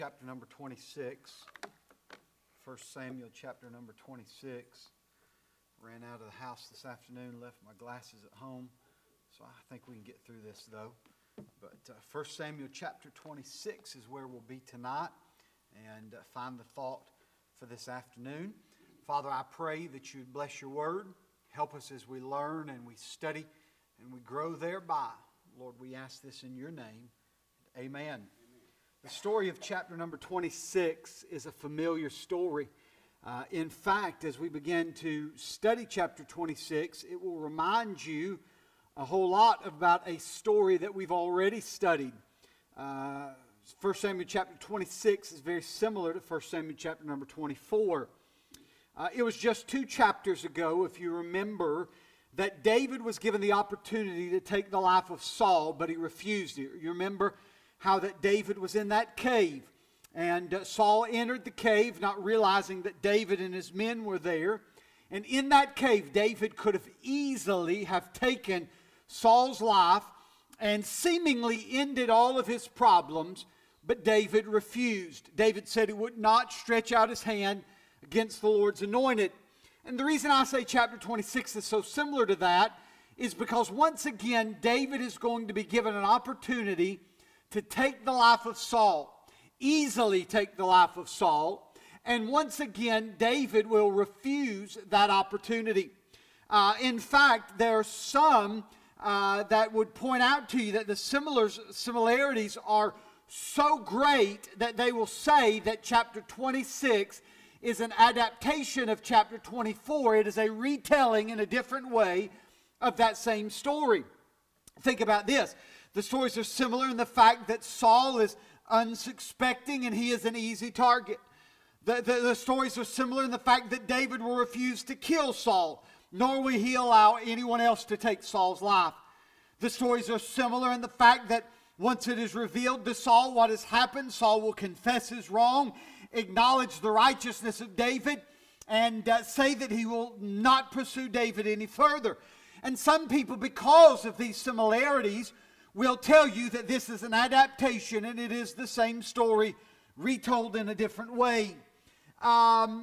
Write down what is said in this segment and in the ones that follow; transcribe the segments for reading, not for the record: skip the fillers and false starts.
Chapter number 26, 1 Samuel chapter number 26. Ran out of the house this afternoon, left my glasses at home, so I think we can get through this though. But 1 Samuel chapter 26 is where we'll be tonight and find the thought for this afternoon. Father, I pray that you'd bless your word, help us as we learn and we study and we grow thereby. Lord, we ask this in your name. Amen. The story of chapter number 26 is a familiar story. In fact, as we begin to study chapter 26, it will remind you a whole lot about a story that we've already studied. 1 Samuel chapter 26 is very similar to 1 Samuel chapter number 24. It was just 2 chapters ago, if you remember, that David was given the opportunity to take the life of Saul, but he refused it. You remember how that David was in that cave, and Saul entered the cave not realizing that David and his men were there. And in that cave, David could have easily have taken Saul's life and seemingly ended all of his problems, but David refused. David said he would not stretch out his hand against the Lord's anointed. And the reason I say chapter 26 is so similar to that is because once again, David is going to be given an opportunity to take the life of Saul, easily take the life of Saul. And once again, David will refuse that opportunity. In fact, there are some that would point out to you that the similarities are so great that they will say that chapter 26 is an adaptation of chapter 24. It is a retelling in a different way of that same story. Think about this. The stories are similar in the fact that Saul is unsuspecting and he is an easy target. The stories are similar in the fact that David will refuse to kill Saul, nor will he allow anyone else to take Saul's life. The stories are similar in the fact that once it is revealed to Saul what has happened, Saul will confess his wrong, acknowledge the righteousness of David, and say that he will not pursue David any further. And some people, because of these similarities, will tell you that this is an adaptation and it is the same story retold in a different way. I,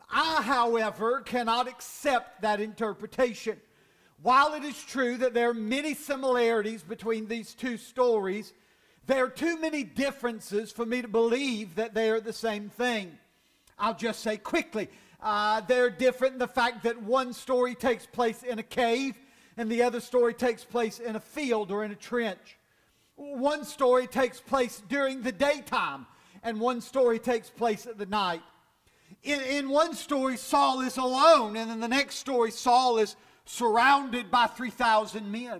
however, cannot accept that interpretation. While it is true that there are many similarities between these two stories, there are too many differences for me to believe that they are the same thing. I'll just say quickly, they're different in the fact that one story takes place in a cave and the other story takes place in a field or in a trench. One story takes place during the daytime, and one story takes place at the night. In one story, Saul is alone, and in the next story, Saul is surrounded by 3,000 men.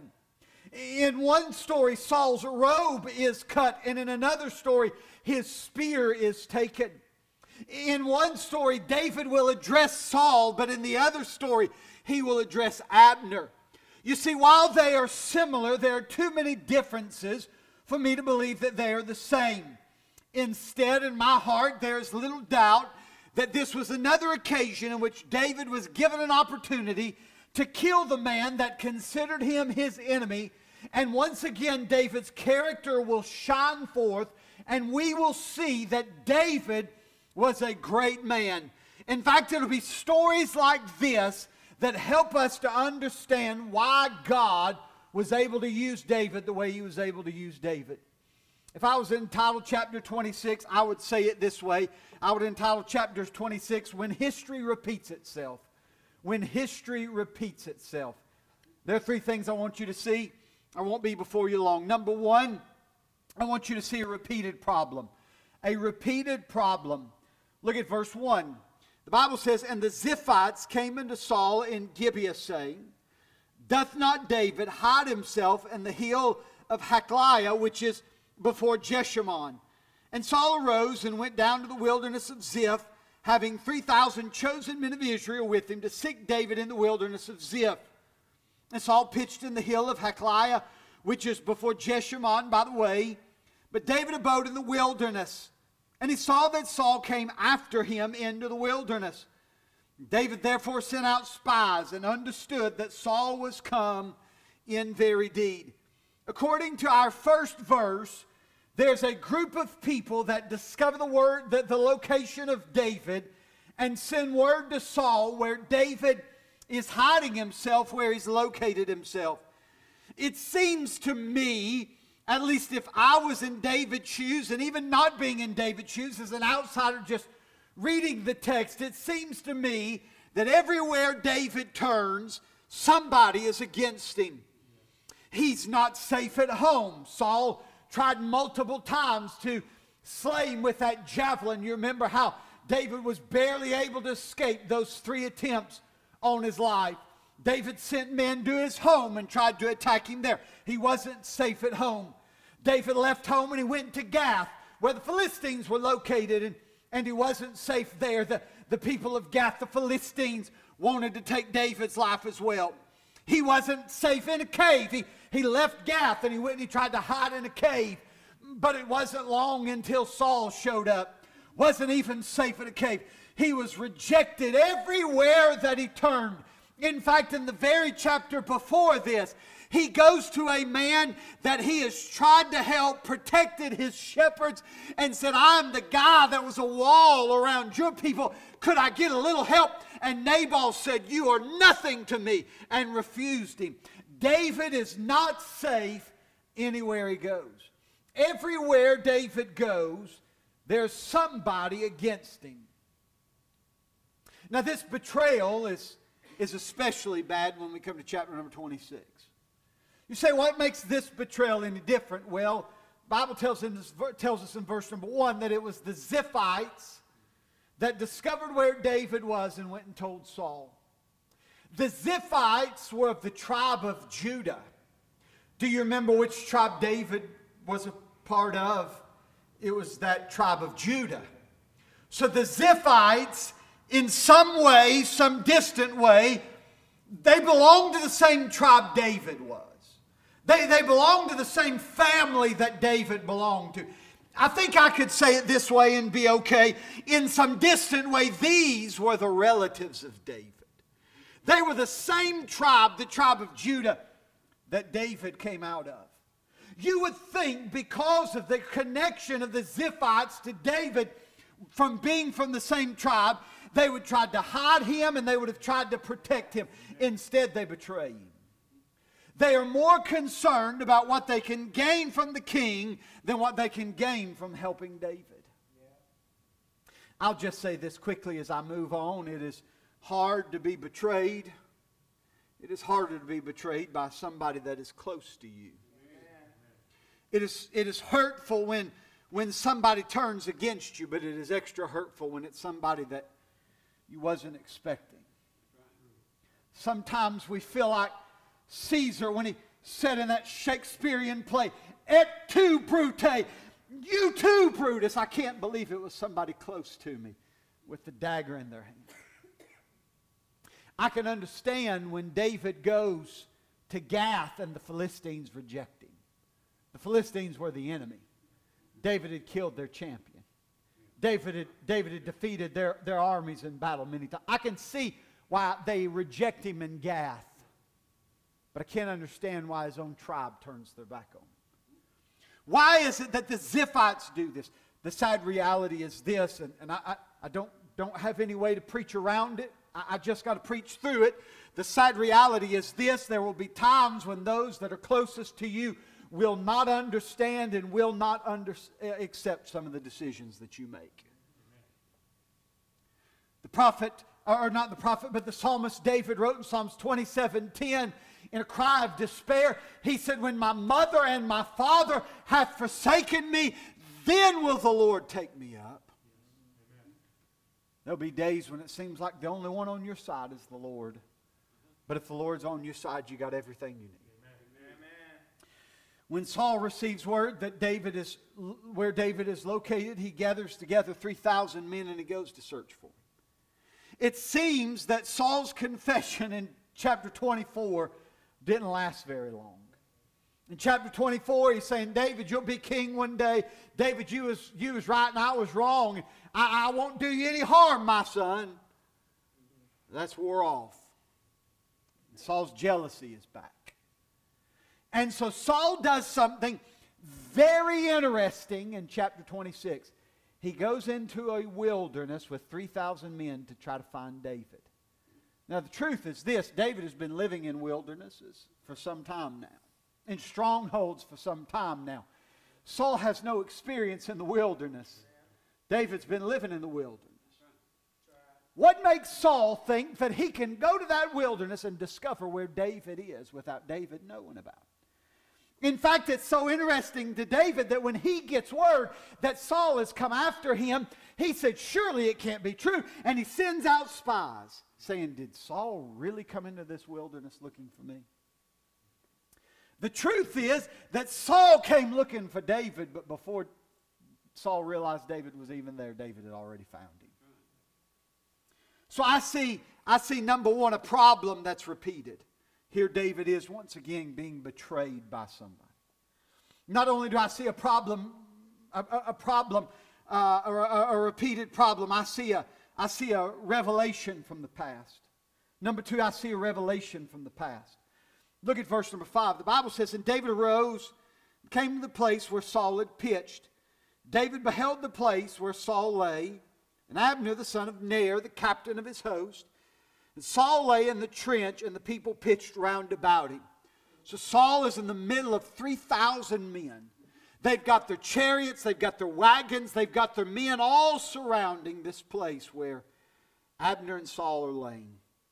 In one story, Saul's robe is cut, and in another story, his spear is taken. In one story, David will address Saul, but in the other story, he will address Abner. You see, while they are similar, there are too many differences for me to believe that they are the same. Instead, in my heart, there is little doubt that this was another occasion in which David was given an opportunity to kill the man that considered him his enemy. And once again, David's character will shine forth, and we will see that David was a great man. In fact, it'll be stories like this that help us to understand why God was able to use David the way he was able to use David. If I was entitled chapter 26, I would say it this way. I would entitle chapter 26, When History Repeats Itself. When history repeats itself. There are 3 things I want you to see. I won't be before you long. Number 1, I want you to see a repeated problem. A repeated problem. Look at verse 1. The Bible says, And the Ziphites came unto Saul in Gibeah, saying, Doth not David hide himself in the hill of Hakaliah, which is before Jeshimon? And Saul arose and went down to the wilderness of Ziph, having 3,000 chosen men of Israel with him, to seek David in the wilderness of Ziph. And Saul pitched in the hill of Hakaliah, which is before Jeshimon, by the way. But David abode in the wilderness. And he saw that Saul came after him into the wilderness. David therefore sent out spies and understood that Saul was come in very deed. According to our first verse, there's a group of people that discover the location of David and send word to Saul where David is hiding himself, where he's located himself. It seems to me, at least if I was in David's shoes, and even not being in David's shoes as an outsider just reading the text, it seems to me that everywhere David turns, somebody is against him. He's not safe at home. Saul tried multiple times to slay him with that javelin. You remember how David was barely able to escape those 3 attempts on his life. David sent men to his home and tried to attack him there. He wasn't safe at home. David left home and he went to Gath, where the Philistines were located, and he wasn't safe there. The people of Gath, the Philistines, wanted to take David's life as well. He wasn't safe in a cave. He left Gath and he went and he tried to hide in a cave. But it wasn't long until Saul showed up. Wasn't even safe in a cave. He was rejected everywhere that he turned. In fact, in the very chapter before this, he goes to a man that he has tried to help, protected his shepherds, and said, I'm the guy that was a wall around your people. Could I get a little help? And Nabal said, you are nothing to me, and refused him. David is not safe anywhere he goes. Everywhere David goes, there's somebody against him. Now, this betrayal is especially bad when we come to chapter number 26. You say, what makes this betrayal any different? Well, the Bible tells us in verse number 1 that it was the Ziphites that discovered where David was and went and told Saul. The Ziphites were of the tribe of Judah. Do you remember which tribe David was a part of? It was that tribe of Judah. So the Ziphites, in some way, some distant way, they belonged to the same tribe David was. They belonged to the same family that David belonged to. I think I could say it this way and be okay. In some distant way, these were the relatives of David. They were the same tribe, the tribe of Judah, that David came out of. You would think because of the connection of the Ziphites to David from being from the same tribe, they would try to hide him and they would have tried to protect him. Instead, they betray him. They are more concerned about what they can gain from the king than what they can gain from helping David. I'll just say this quickly as I move on. It is hard to be betrayed. It is harder to be betrayed by somebody that is close to you. It is hurtful when somebody turns against you, but it is extra hurtful when it's somebody that you wasn't expecting. Sometimes we feel like Caesar when he said in that Shakespearean play, Et tu, Brute, you too, Brutus. I can't believe it was somebody close to me with the dagger in their hand. I can understand when David goes to Gath and the Philistines reject him. The Philistines were the enemy. David had killed their champion. David had defeated their armies in battle many times. I can see why they reject him in Gath. But I can't understand why his own tribe turns their back on him. Why is it that the Ziphites do this? The sad reality is this, and I don't have any way to preach around it. I just got to preach through it. The sad reality is this: there will be times when those that are closest to you will not understand and will not accept some of the decisions that you make. The prophet, or not the prophet, but the psalmist David wrote in Psalms 27:10, in a cry of despair, he said, when my mother and my father have forsaken me, then will the Lord take me up. There'll be days when it seems like the only one on your side is the Lord. But if the Lord's on your side, you got everything you need. When Saul receives word that where David is located, he gathers together 3,000 men and he goes to search for him. It seems that Saul's confession in chapter 24 didn't last very long. In chapter 24, he's saying, David, you'll be king one day. David, you was right and I was wrong. I won't do you any harm, my son. That's wore off. And Saul's jealousy is back. And so Saul does something Very interesting in chapter 26. He goes into a wilderness with 3,000 men to try to find David. Now the truth is this, David has been living in wildernesses for some time now, in strongholds for some time now. Saul has no experience in the wilderness. David's been living in the wilderness. What makes Saul think that he can go to that wilderness and discover where David is without David knowing about it? In fact, it's so interesting to David that when he gets word that Saul has come after him, he said, surely it can't be true. And he sends out spies saying, did Saul really come into this wilderness looking for me? The truth is that Saul came looking for David, but before Saul realized David was even there, David had already found him. So I see number one, a problem that's repeated. Here David is once again being betrayed by somebody. Not only do I see a problem, a repeated problem, I see a revelation from the past. Number two, I see a revelation from the past. Look at verse number 5. The Bible says, and David arose, came to the place where Saul had pitched. David beheld the place where Saul lay, and Abner the son of Ner, the captain of his host. And Saul lay in the trench, and the people pitched round about him. So Saul is in the middle of 3,000 men. They've got their chariots, they've got their wagons, they've got their men all surrounding this place where Abner and Saul are laying.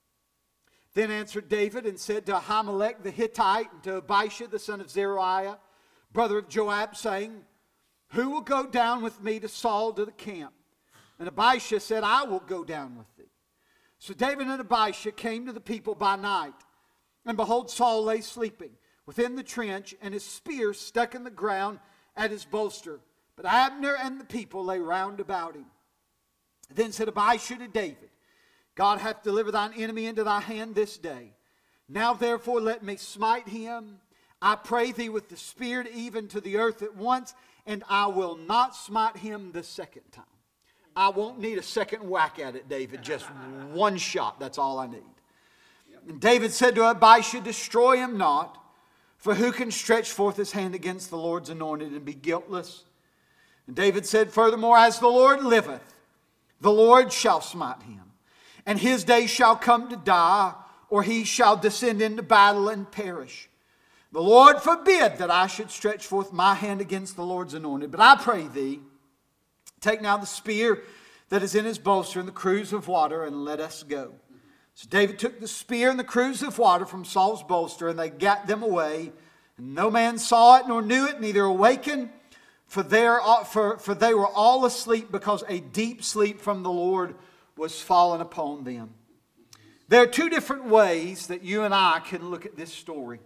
Then answered David and said to Ahimelech the Hittite and to Abishai the son of Zeruiah, brother of Joab, saying, who will go down with me to Saul to the camp? And Abishai said, I will go down with thee. So David and Abishai came to the people by night. And behold, Saul lay sleeping within the trench, and his spear stuck in the ground at his bolster. But Abner and the people lay round about him. Then said Abishai to David, God hath delivered thine enemy into thy hand this day. Now therefore let me smite him, I pray thee, with the spear even to the earth at once, and I will not smite him the second time. I won't need a second whack at it, David. Just one shot. That's all I need. And David said to Abishai, destroy him not, for who can stretch forth his hand against the Lord's anointed and be guiltless? And David said, furthermore, as the Lord liveth, the Lord shall smite him, and his day shall come to die, or he shall descend into battle and perish. The Lord forbid that I should stretch forth my hand against the Lord's anointed. But I pray thee, take now the spear that is in his bolster and the cruse of water, and let us go. So David took the spear and the cruse of water from Saul's bolster, and they gat them away. And no man saw it nor knew it, neither awakened, for they were all asleep, because a deep sleep from the Lord was fallen upon them. There are two different ways that you and I can look at this story.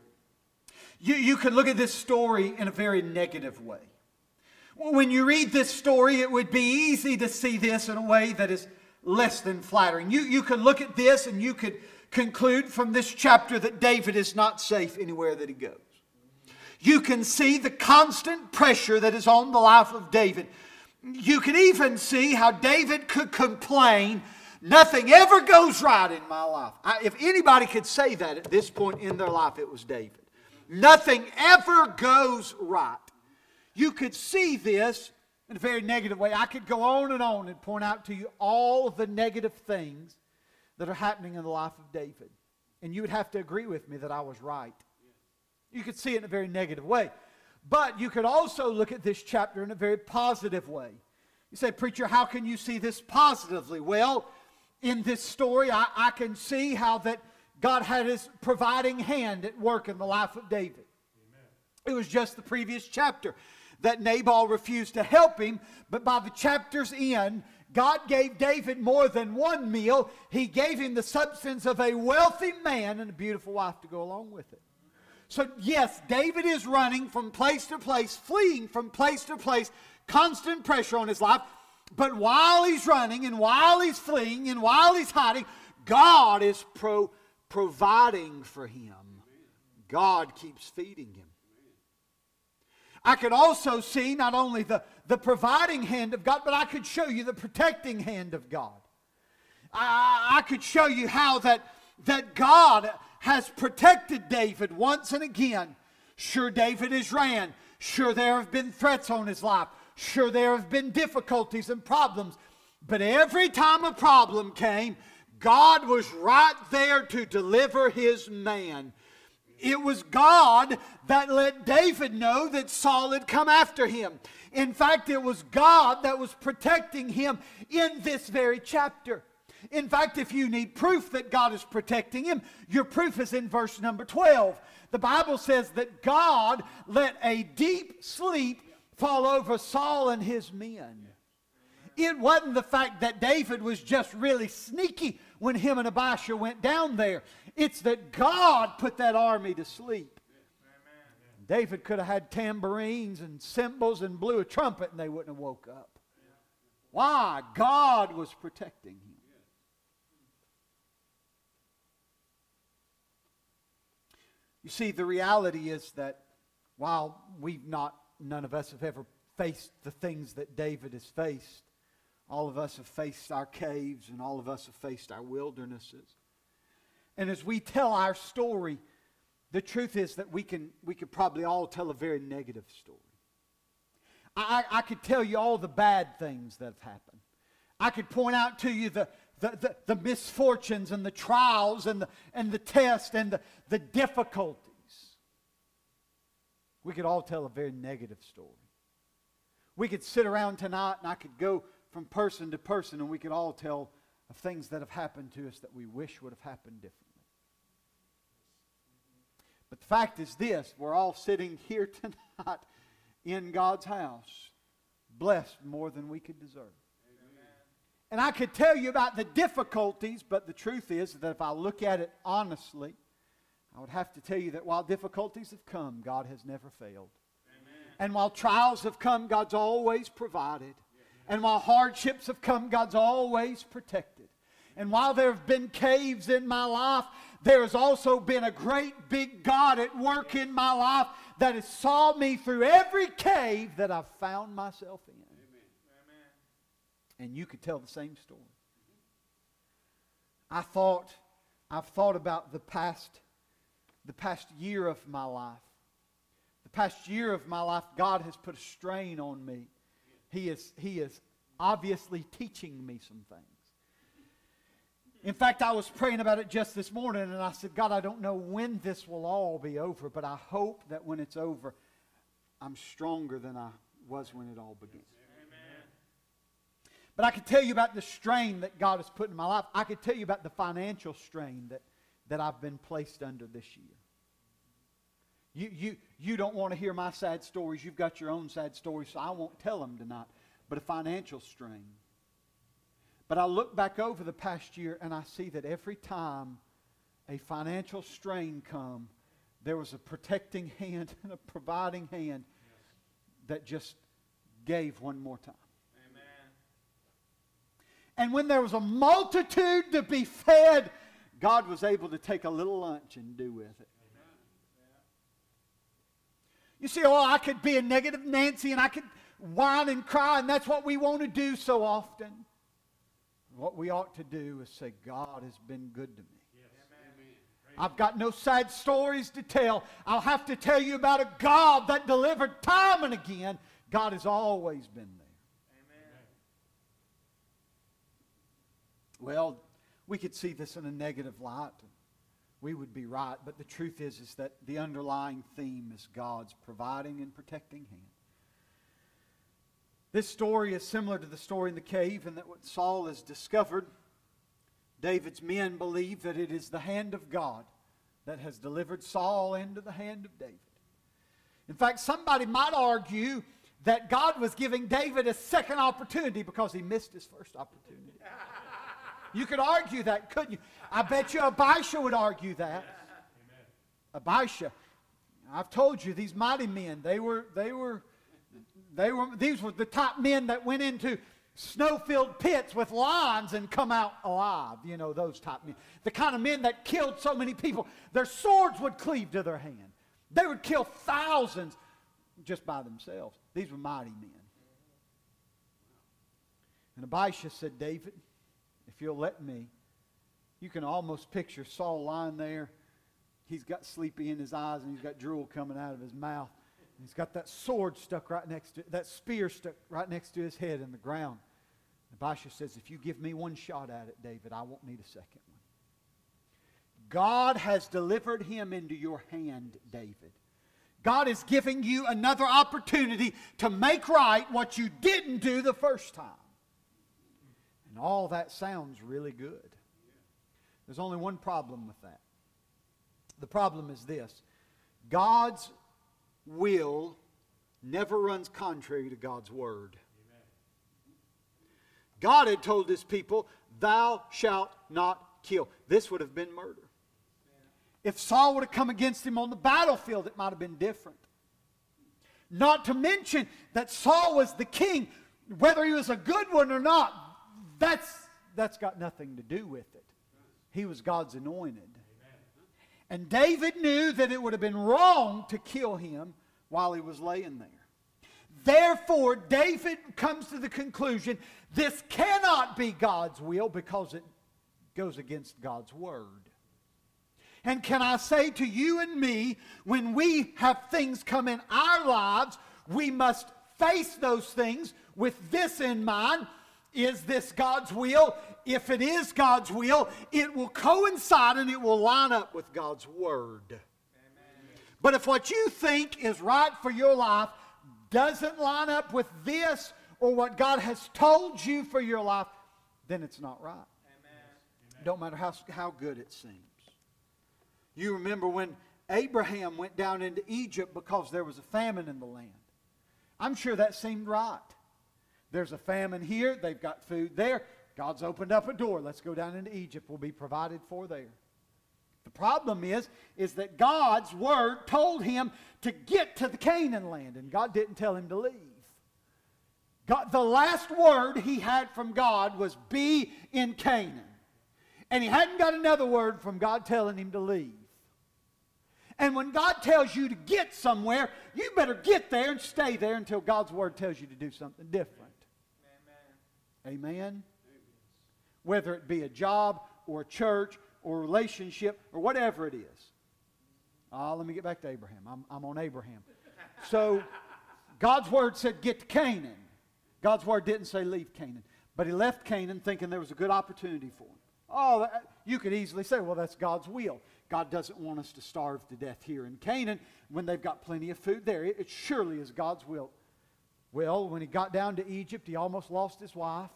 You can look at this story in a very negative way. When you read this story, it would be easy to see this in a way that is less than flattering. You could look at this and you could conclude from this chapter that David is not safe anywhere that he goes. You can see the constant pressure that is on the life of David. You can even see how David could complain, nothing ever goes right in my life. If anybody could say that at this point in their life, it was David. Nothing ever goes right. You could see this in a very negative way. I could go on and point out to you all the negative things that are happening in the life of David. And you would have to agree with me that I was right. You could see it in a very negative way. But you could also look at this chapter in a very positive way. You say, preacher, how can you see this positively? Well, in this story, I can see how that God had his providing hand at work in the life of David. Amen. It was just the previous chapter that Nabal refused to help him, but by the chapter's end, God gave David more than one meal. He gave him the substance of a wealthy man and a beautiful wife to go along with it. So yes, David is running from place to place, fleeing from place to place, constant pressure on his life. But while he's running and while he's fleeing and while he's hiding, God is providing for him. God keeps feeding him. I could also see not only the providing hand of God, but I could show you the protecting hand of God. I could show you how that God has protected David once and again. Sure, David has ran. Sure, there have been threats on his life. Sure, there have been difficulties and problems. But every time a problem came, God was right there to deliver his man. It was God that let David know that Saul had come after him. In fact, it was God that was protecting him in this very chapter. In fact, if you need proof that God is protecting him, your proof is in verse number 12. The Bible says that God let a deep sleep fall over Saul and his men. It wasn't the fact that David was just really sneaky when him and Abishai went down there. It's that God put that army to sleep. David could have had tambourines and cymbals and blew a trumpet and they wouldn't have woke up. Why? God was protecting him. You see, the reality is that while none of us have ever faced the things that David has faced, all of us have faced our caves and all of us have faced our wildernesses. And as we tell our story, the truth is that we could probably all tell a very negative story. I could tell you all the bad things that have happened. I could point out to you the misfortunes and the trials and the tests and the difficulties. We could all tell a very negative story. We could sit around tonight and I could go from person to person and we could all tell of things that have happened to us that we wish would have happened differently. But the fact is this, we're all sitting here tonight in God's house, blessed more than we could deserve. And I could tell you about the difficulties, but the truth is that if I look at it honestly, I would have to tell you that while difficulties have come, God has never failed. Amen. And while trials have come, God's always provided. And while hardships have come, God's always protected. And while there have been caves in my life, there has also been a great big God at work in my life that has saw me through every cave that I've found myself in. And you could tell the same story. I've thought about the past year of my life. The past year of my life, God has put a strain on me. He is obviously teaching me some things. In fact, I was praying about it just this morning, and I said, God, I don't know when this will all be over, but I hope that when it's over, I'm stronger than I was when it all began. But I could tell you about the strain that God has put in my life. I could tell you about the financial strain that I've been placed under this year. You don't want to hear my sad stories. You've got your own sad stories, so I won't tell them tonight. But a financial strain. But I look back over the past year and I see that every time a financial strain come, there was a protecting hand and a providing hand that just gave one more time. And when there was a multitude to be fed, God was able to take a little lunch and do with it. You see, I could be a negative Nancy and I could whine and cry, and that's what we want to do so often. What we ought to do is say, God has been good to me. I've got no sad stories to tell. I'll have to tell you about a God that delivered time and again. God has always been there. Well, we could see this in a negative light. We would be right. But the truth is that the underlying theme is God's providing and protecting hand. This story is similar to the story in the cave in that what Saul has discovered, David's men believe that it is the hand of God that has delivered Saul into the hand of David. In fact, somebody might argue that God was giving David a second opportunity because he missed his first opportunity. You could argue that, couldn't you? I bet you Abishai would argue that. Abishai. I've told you, these mighty men, these were the top men that went into snow-filled pits with lions and come out alive. You know, those top men. The kind of men that killed so many people. Their swords would cleave to their hand. They would kill thousands just by themselves. These were mighty men. And Abishai said, David, if you'll let me, you can almost picture Saul lying there. He's got sleepy in his eyes and he's got drool coming out of his mouth. He's got that sword stuck right next to, that spear stuck right next to his head in the ground. Elisha says, if you give me one shot at it, David, I won't need a second one. God has delivered him into your hand, David. God is giving you another opportunity to make right what you didn't do the first time. And all that sounds really good. There's only one problem with that. The problem is this. God's will never runs contrary to God's word. God had told his people, thou shalt not kill. This would have been murder. If Saul would have come against him on the battlefield, it might have been different. Not to mention that Saul was the king. Whether he was a good one or not, that's got nothing to do with it. He was God's anointed. And David knew that it would have been wrong to kill him while he was laying there. Therefore, David comes to the conclusion, this cannot be God's will because it goes against God's word. And can I say to you and me, when we have things come in our lives, we must face those things with this in mind. Is this God's will? If it is God's will, it will coincide and it will line up with God's word. Amen. But if what you think is right for your life doesn't line up with this or what God has told you for your life, then it's not right. Amen. Don't matter how good it seems. You remember when Abraham went down into Egypt because there was a famine in the land. I'm sure that seemed right. There's a famine here. They've got food there. God's opened up a door. Let's go down into Egypt. We'll be provided for there. The problem is that God's word told him to get to the Canaan land, and God didn't tell him to leave. The last word he had from God was be in Canaan. And he hadn't got another word from God telling him to leave. And when God tells you to get somewhere, you better get there and stay there until God's word tells you to do something different. Amen. Amen. Whether it be a job or a church or a relationship or whatever it is. Let me get back to Abraham. I'm on Abraham. So God's word said get to Canaan. God's word didn't say leave Canaan. But he left Canaan thinking there was a good opportunity for him. You could easily say, well, that's God's will. God doesn't want us to starve to death here in Canaan when they've got plenty of food there. It surely is God's will. Well, when he got down to Egypt, he almost lost his wife.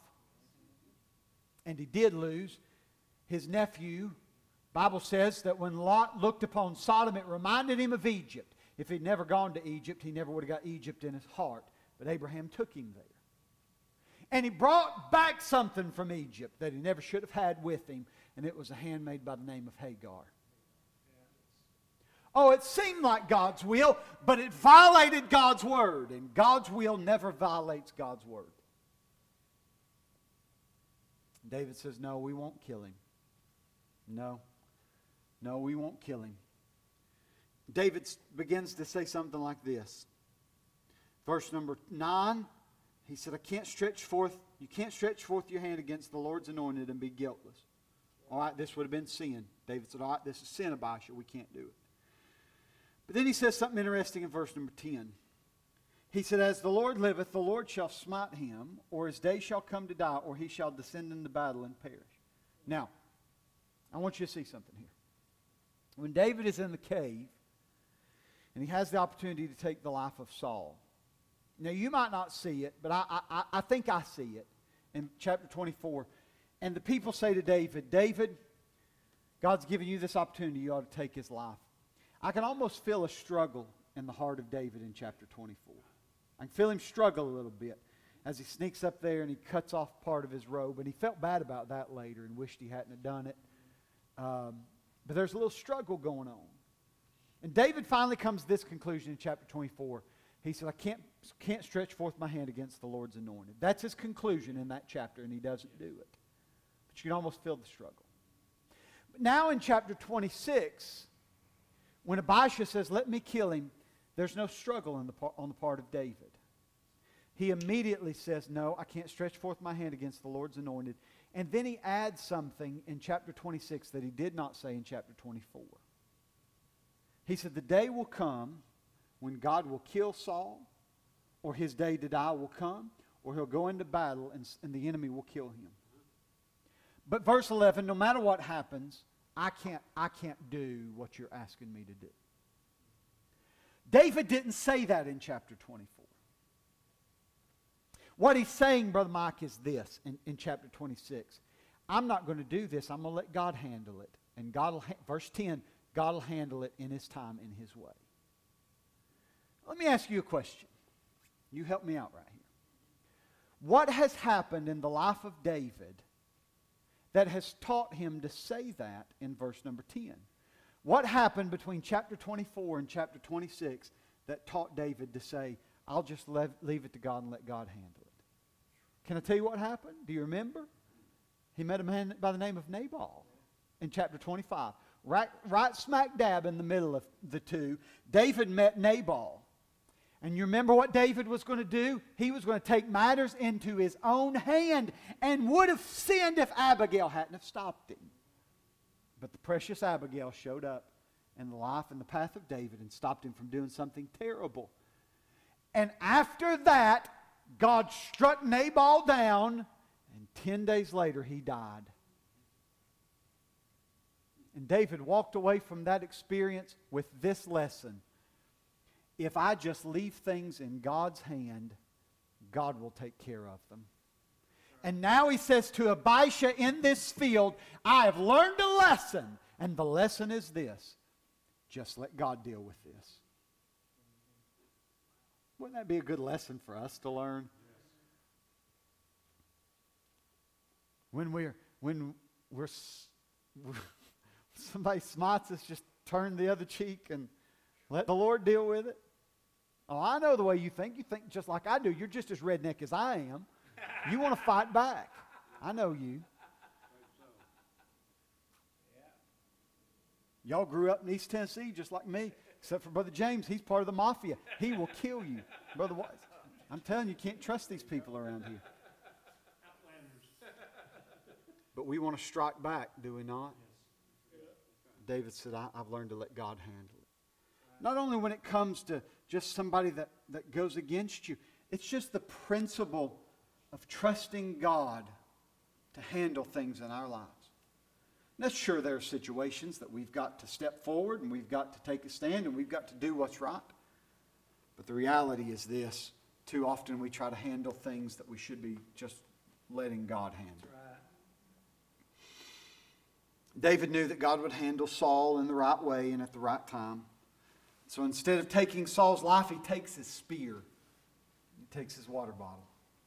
And he did lose his nephew. Bible says that when Lot looked upon Sodom, it reminded him of Egypt. If he'd never gone to Egypt, he never would have got Egypt in his heart. But Abraham took him there. And he brought back something from Egypt that he never should have had with him. And it was a handmaid by the name of Hagar. Oh, it seemed like God's will, but it violated God's word. And God's will never violates God's word. David says, no, we won't kill him. No, we won't kill him. David begins to say something like this. Verse number 9, he said, you can't stretch forth your hand against the Lord's anointed and be guiltless. All right, this would have been sin. David said, all right, this is sin, Abishai. We can't do it. But then he says something interesting in verse number 10. He said, as the Lord liveth, the Lord shall smite him, or his day shall come to die, or he shall descend into battle and perish. Now, I want you to see something here. When David is in the cave, and he has the opportunity to take the life of Saul. Now, you might not see it, but I think I see it in chapter 24. And the people say to David, David, God's given you this opportunity. You ought to take his life. I can almost feel a struggle in the heart of David in chapter 24. I can feel him struggle a little bit as he sneaks up there and he cuts off part of his robe. And he felt bad about that later and wished he hadn't have done it. But there's a little struggle going on. And David finally comes to this conclusion in chapter 24. He said, I can't stretch forth my hand against the Lord's anointed. That's his conclusion in that chapter, and he doesn't do it. But you can almost feel the struggle. But now in chapter 26, when Abishai says, let me kill him, there's no struggle on the part of David. He immediately says, no, I can't stretch forth my hand against the Lord's anointed. And then he adds something in chapter 26 that he did not say in chapter 24. He said, the day will come when God will kill Saul, or his day to die will come, or he'll go into battle and the enemy will kill him. But verse 11, no matter what happens, I can't do what you're asking me to do. David didn't say that in chapter 24. What he's saying, Brother Mike, is this in chapter 26. I'm not going to do this. I'm going to let God handle it. And verse 10, God will handle it in His time, in His way. Let me ask you a question. You help me out right here. What has happened in the life of David that has taught him to say that in verse number 10? What happened between chapter 24 and chapter 26 that taught David to say, I'll just leave it to God and let God handle it? Can I tell you what happened? Do you remember? He met a man by the name of Nabal in chapter 25. Right smack dab in the middle of the two, David met Nabal. And you remember what David was going to do? He was going to take matters into his own hand and would have sinned if Abigail hadn't have stopped him. But the precious Abigail showed up in the life and the path of David and stopped him from doing something terrible. And after that, God struck Nabal down, and 10 days later he died. And David walked away from that experience with this lesson. If I just leave things in God's hand, God will take care of them. And now he says to Abishai in this field, I have learned a lesson. And the lesson is this: just let God deal with this. Wouldn't that be a good lesson for us to learn? When somebody smites us, just turn the other cheek and let the Lord deal with it. Oh, I know the way you think. You think just like I do. You're just as redneck as I am. You want to fight back. I know you. Y'all grew up in East Tennessee just like me, except for Brother James. He's part of the mafia. He will kill you. Brother Wise, I'm telling you, you can't trust these people around here. But we want to strike back, do we not? David said, I've learned to let God handle it. Not only when it comes to just somebody that goes against you, it's just the principle of trusting God to handle things in our lives. Now, sure, there are situations that we've got to step forward and we've got to take a stand and we've got to do what's right. But the reality is this: too often we try to handle things that we should be just letting God handle. David knew that God would handle Saul in the right way and at the right time. So instead of taking Saul's life, he takes his spear. He takes his water bottle.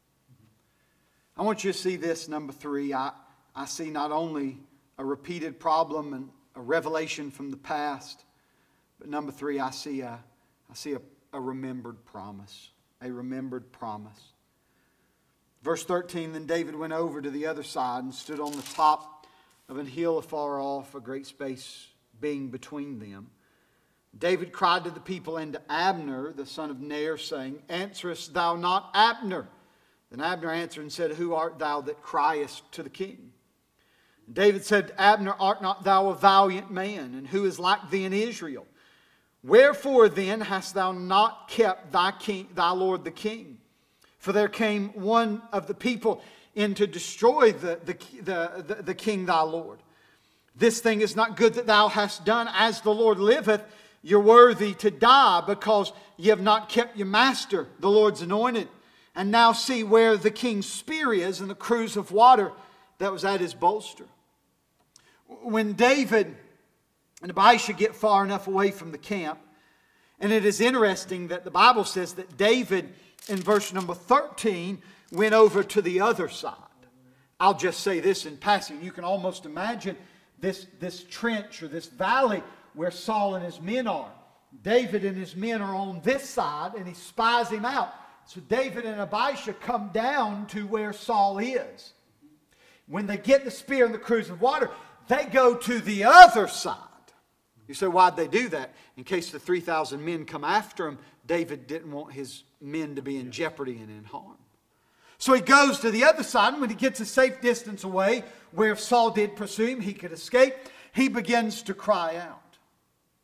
I want you to see this, number 3. I see not only a repeated problem and a revelation from the past, but number 3, I see a remembered promise. A remembered promise. Verse 13, then David went over to the other side and stood on the top of an hill afar off, a great space being between them. David cried to the people and to Abner, the son of Ner, saying, Answerest thou not, Abner? Then Abner answered and said, Who art thou that criest to the king? And David said to Abner, Art not thou a valiant man, and who is like thee in Israel? Wherefore then hast thou not kept thy lord the king? For there came one of the people in to destroy the king thy lord. This thing is not good that thou hast done. As the Lord liveth, you're worthy to die, because ye have not kept your master, the Lord's anointed. And now see where the king's spear is, and the cruse of water that was at his bolster. When David and Abishai get far enough away from the camp, and it is interesting that the Bible says that David, in verse number 13, went over to the other side. I'll just say this in passing. You can almost imagine this trench or this valley where Saul and his men are. David and his men are on this side, and he spies him out. So David and Abishai come down to where Saul is. When they get the spear and the cruse of water, they go to the other side. You say, why'd they do that? In case the 3,000 men come after him, David didn't want his men to be in jeopardy and in harm. So he goes to the other side, and when he gets a safe distance away, where if Saul did pursue him, he could escape, he begins to cry out.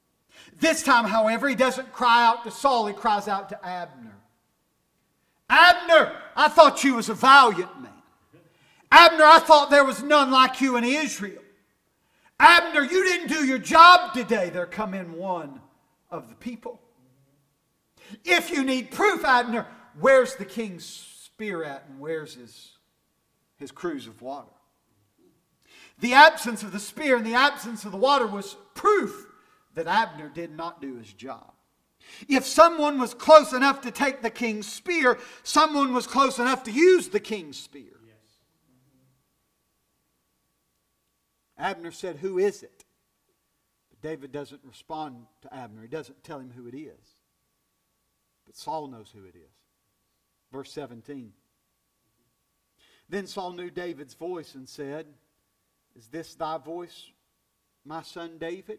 This time, however, he doesn't cry out to Saul, he cries out to Abner. Abner, I thought you was a valiant man. Abner, I thought there was none like you in Israel. Abner, you didn't do your job today. There come in one of the people. If you need proof, Abner, where's the king's spear at and where's his cruse of water? The absence of the spear and the absence of the water was proof that Abner did not do his job. If someone was close enough to take the king's spear, someone was close enough to use the king's spear. Abner said, "Who is it?" But David doesn't respond to Abner. He doesn't tell him who it is. But Saul knows who it is. Verse 17. Then Saul knew David's voice and said, "Is this thy voice, my son David?"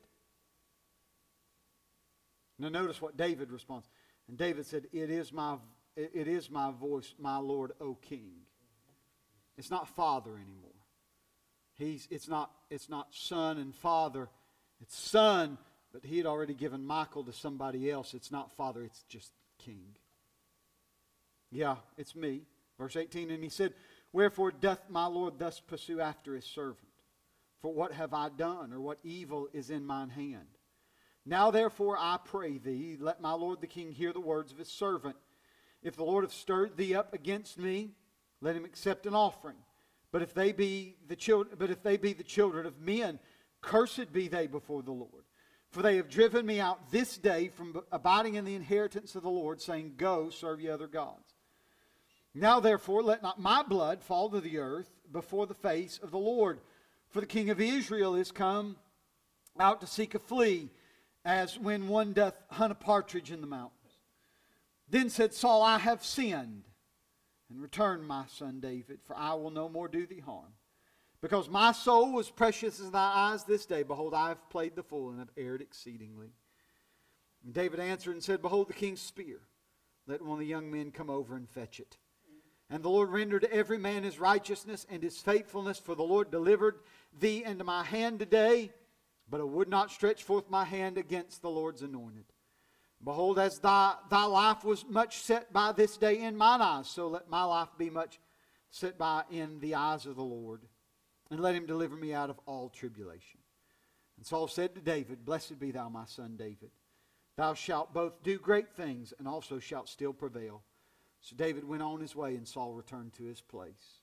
Now notice what David responds. And David said, it is my voice, my Lord, O King." It's not father anymore. It's not son and father. It's son, but he had already given Michal to somebody else. It's not father, it's just king. Yeah, it's me. Verse 18, and he said, "Wherefore doth my Lord thus pursue after his servant? For what have I done, or what evil is in mine hand? Now therefore I pray thee, let my Lord the king hear the words of his servant. If the Lord have stirred thee up against me, let him accept an offering. But if they be the children of men, cursed be they before the Lord. For they have driven me out this day from abiding in the inheritance of the Lord, saying, Go, serve ye other gods. Now therefore let not my blood fall to the earth before the face of the Lord. For the king of Israel is come out to seek a flea, as when one doth hunt a partridge in the mountains." Then said Saul, "I have sinned. And return, my son David, for I will no more do thee harm. Because my soul was precious in thy eyes this day. Behold, I have played the fool and have erred exceedingly." And David answered and said, "Behold the king's spear. Let one of the young men come over and fetch it." And the Lord rendered to every man his righteousness and his faithfulness. For the Lord delivered thee into my hand today. But I would not stretch forth my hand against the Lord's anointed. Behold, as thy life was much set by this day in mine eyes, so let my life be much set by in the eyes of the Lord. And let him deliver me out of all tribulation. And Saul said to David, "Blessed be thou, my son David. Thou shalt both do great things, and also shalt still prevail." So David went on his way, and Saul returned to his place.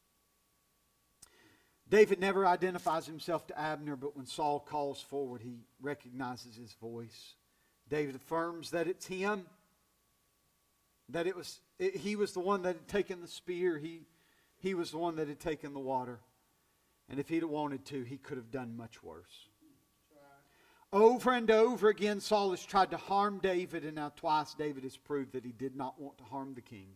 David never identifies himself to Abner, but when Saul calls forward, he recognizes his voice. David affirms that it's him, that he was the one that had taken the spear, he was the one that had taken the water. And if he'd wanted to, he could have done much worse. Over and over again, Saul has tried to harm David, and now twice David has proved that he did not want to harm the king.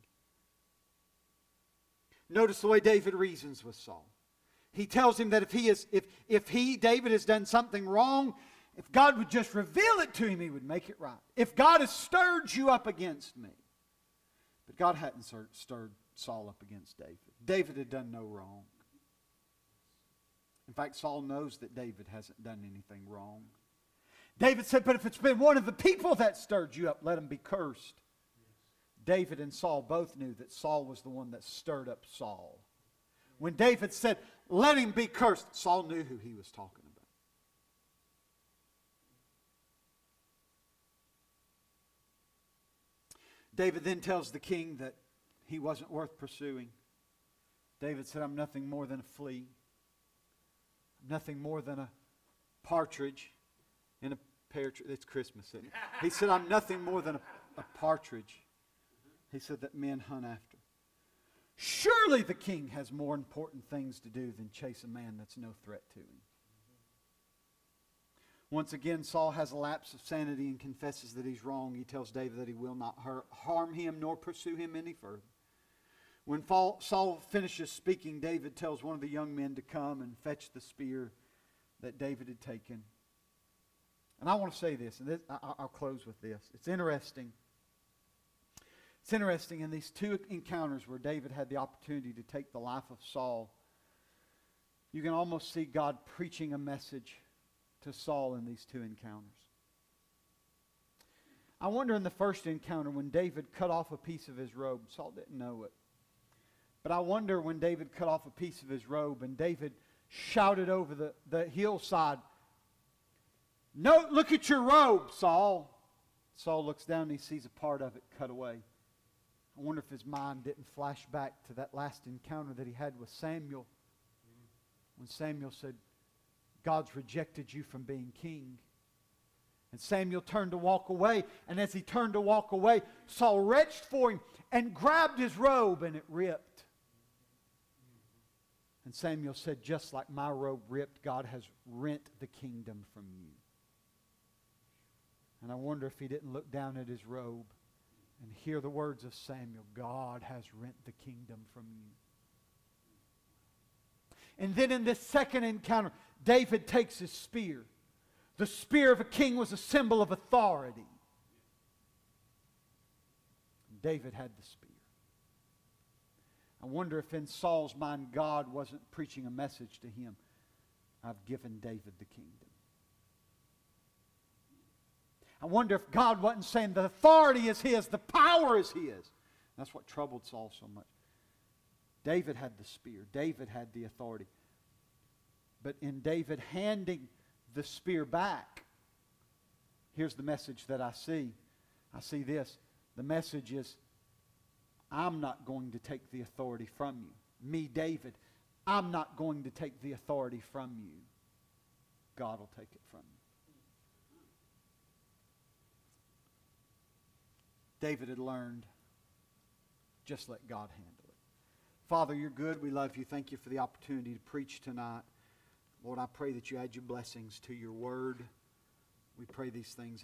Notice the way David reasons with Saul. He tells him that if David has done something wrong, if God would just reveal it to him, he would make it right. If God has stirred you up against me. But God hadn't stirred Saul up against David. David had done no wrong. In fact, Saul knows that David hasn't done anything wrong. David said, "But if it's been one of the people that stirred you up, let him be cursed." David and Saul both knew that Saul was the one that stirred up Saul. When David said, "Let him be cursed," Saul knew who he was talking about. David then tells the king that he wasn't worth pursuing. David said, "I'm nothing more than a flea. I'm nothing more than a partridge in a pear tree." It's Christmas, isn't it? He said, "I'm nothing more than a partridge." He said that men hunt after. Surely the king has more important things to do than chase a man that's no threat to him. Once again, Saul has a lapse of sanity and confesses that he's wrong. He tells David that he will not harm him nor pursue him any further. When Saul finishes speaking, David tells one of the young men to come and fetch the spear that David had taken. And I want to say this, and I'll close with this. It's interesting. It's interesting in these two encounters where David had the opportunity to take the life of Saul, you can almost see God preaching a message to Saul in these two encounters. I wonder in the first encounter when David cut off a piece of his robe, Saul didn't know it. But I wonder when David cut off a piece of his robe and David shouted over the hillside, "No, look at your robe, Saul." Saul looks down and he sees a part of it cut away. I wonder if his mind didn't flash back to that last encounter that he had with Samuel. When Samuel said, "God's rejected you from being king." And Samuel turned to walk away. And as he turned to walk away, Saul reached for him and grabbed his robe and it ripped. And Samuel said, "Just like my robe ripped, God has rent the kingdom from you." And I wonder if he didn't look down at his robe and hear the words of Samuel, "God has rent the kingdom from you." And then in this second encounter, David takes his spear. The spear of a king was a symbol of authority. David had the spear. I wonder if in Saul's mind God wasn't preaching a message to him. I've given David the kingdom. I wonder if God wasn't saying the authority is his, the power is his. That's what troubled Saul so much. David had the spear. David had the authority. But in David handing the spear back, here's the message that I see. I see this. The message is, I'm not going to take the authority from you. Me, David, I'm not going to take the authority from you. God will take it from you. David had learned, just let God handle it. Father, you're good. We love you. Thank you for the opportunity to preach tonight. Lord, I pray that you add your blessings to your word. We pray these things